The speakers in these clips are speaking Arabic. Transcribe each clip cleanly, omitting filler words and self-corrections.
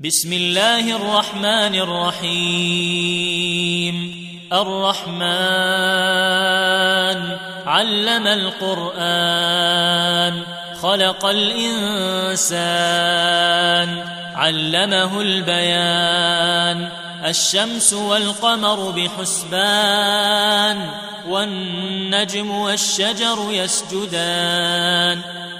بسم الله الرحمن الرحيم. الرحمن علم القرآن خلق الإنسان علمه البيان. الشمس والقمر بحسبان والنجم والشجر يسجدان.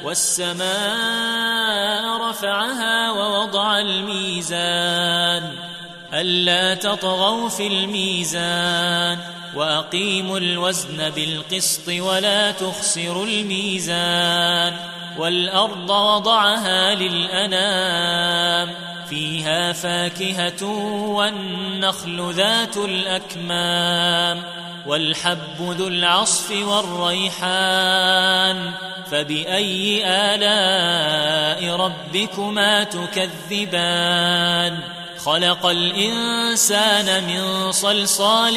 والسماء رفعها ووضع الميزان ألا تطغوا في الميزان وأقيموا الوزن بالقسط ولا تخسروا الميزان. والأرض وضعها للأنام فيها فاكهة والنخل ذات الأكمام والحب ذو العصف والريحان. فبأي آلاء ربكما تكذبان؟ خلق الإنسان من صلصال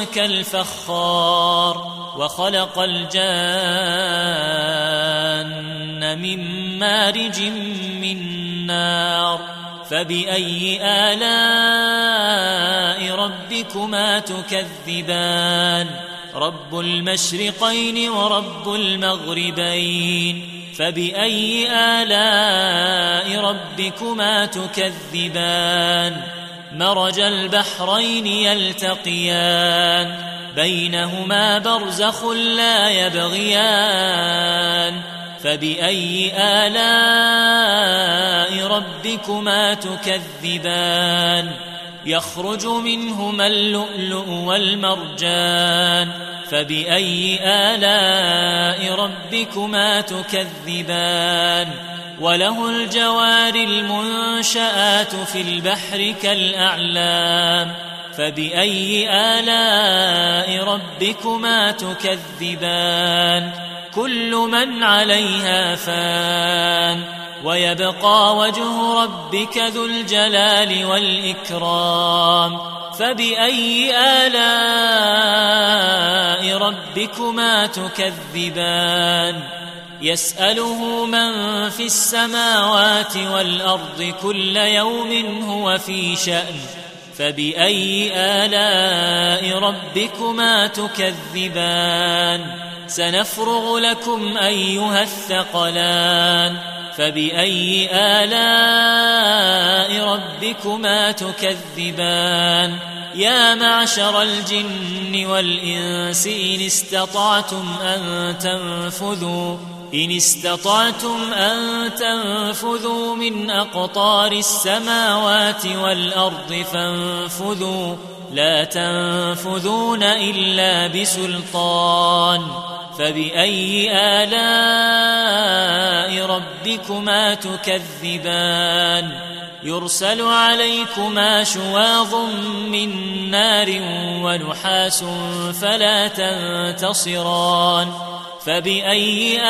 كالفخار وخلق الجان من مارج من نار. فبأي آلاء ربكما تكذبان؟ رب المشرقين ورب المغربين. فبأي آلاء ربكما تكذبان؟ مرج البحرين يلتقيان بينهما برزخ لا يبغيان. فبأي آلاء ربكما تكذبان؟ يخرج منهما اللؤلؤ والمرجان. فبأي آلاء ربكما تكذبان؟ وله الجوار المنشآت في البحر كالأعلام. فبأي آلاء ربكما تكذبان؟ كل من عليها فان ويبقى وجه ربك ذو الجلال والإكرام. فبأي آلاء ربكما تكذبان؟ يسأله من في السماوات والأرض كل يوم هو في شأن. فبأي آلاء ربكما تكذبان؟ سنفرغ لكم أيها الثقلان. فبأي آلاء ربكما تكذبان؟ يا معشر الجن والإنس إن استطعتم أن تنفذوا من أقطار السماوات والأرض فانفذوا لا تنفذون إلا بسلطان. فبأي آلاء ربكما تكذبان؟ يرسل عليكما شواظ من نار ونحاس فلا تنتصران. فبأي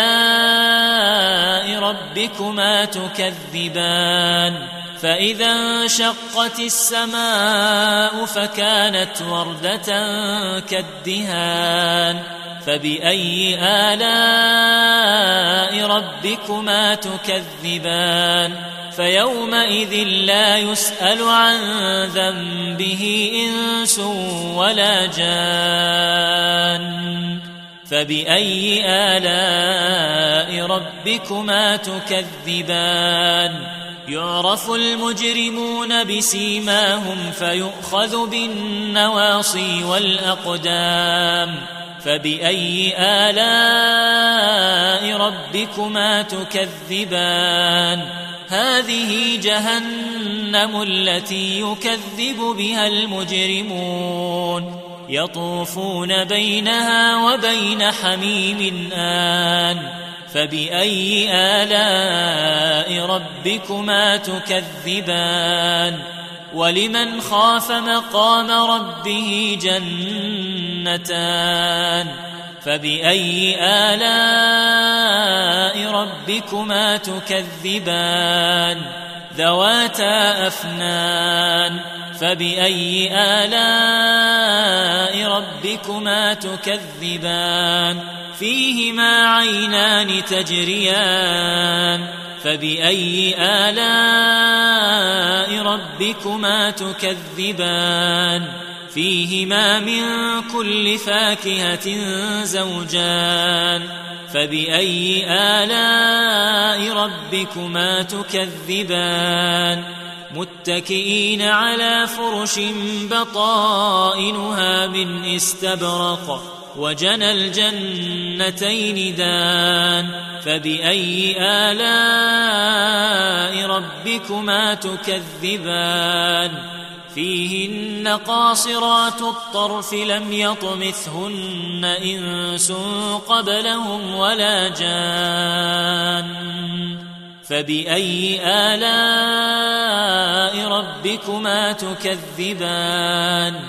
آلاء ربكما تكذبان؟ فإذا انشقت السماء فكانت وردة كالدهان. فبأي آلاء ربكما تكذبان؟ فيومئذ لا يسأل عن ذنبه إنس ولا جان. فبأي آلاء ربكما تكذبان؟ يعرف المجرمون بسيماهم فيؤخذ بالنواصي والأقدام. فبأي آلاء ربكما تكذبان؟ هذه جهنم التي يكذب بها المجرمون يطوفون بينها وبين حميم آن. فبأي آلاء ربكما تكذبان؟ ولمن خاف مقام ربه جنتان. فبأي آلاء ربكما تكذبان؟ ذواتا أفنان. فبأي آلاء ربكما تكذبان؟ فيهما عينان تجريان. فبأي آلاء ربكما تكذبان فيهما من كل فاكهة زوجان فبأي آلاء ربكما تكذبان متكئين على فرش بطائنها من استبرق وجنى الجنتين دان فبأي آلاء ربكما تكذبان فيهن قاصرات الطرف لم يطمثهن إنس قبلهم ولا جان فبأي آلاء ربكما تكذبان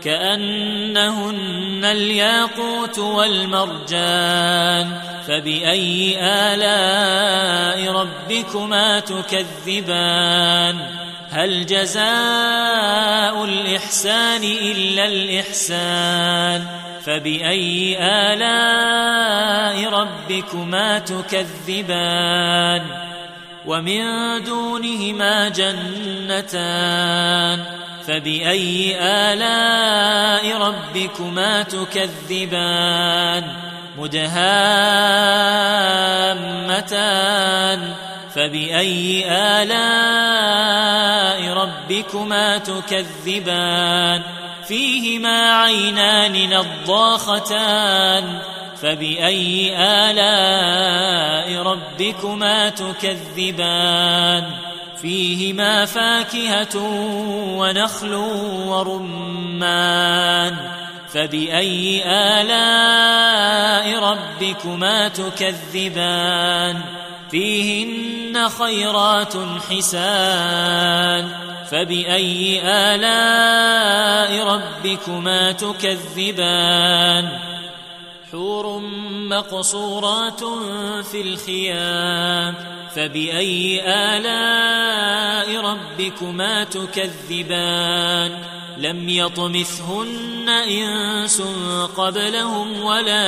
كأنهن الياقوت والمرجان فبأي آلاء ربكما تكذبان هل جزاء الإحسان إلا الإحسان فبأي آلاء ربكما تكذبان ومن دونهما جنتان فبأي آلاء ربكما تكذبان مدهامتان فبأي آلاء ربكما تكذبان فيهما عينان نضاختان فبأي آلاء ربكما تكذبان فيهما فاكهة ونخل ورمان فبأي آلاء ربكما تكذبان فيهن خيرات حسان فبأي آلاء ربكما تكذبان حور مقصورات في الخيام فبأي آلاء ربكما تكذبان لم يطمثهن إنس قبلهم ولا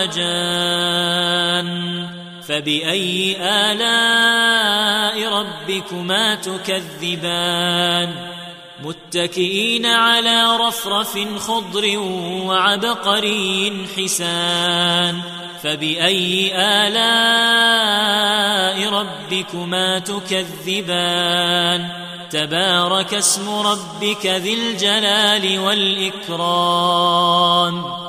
جان فبأي آلاء ربكما تكذبان متكئين على رفرف خضر وعبقري حسان فبأي آلاء ربكما تكذبان تبارك اسم ربك ذي الجلال والإكرام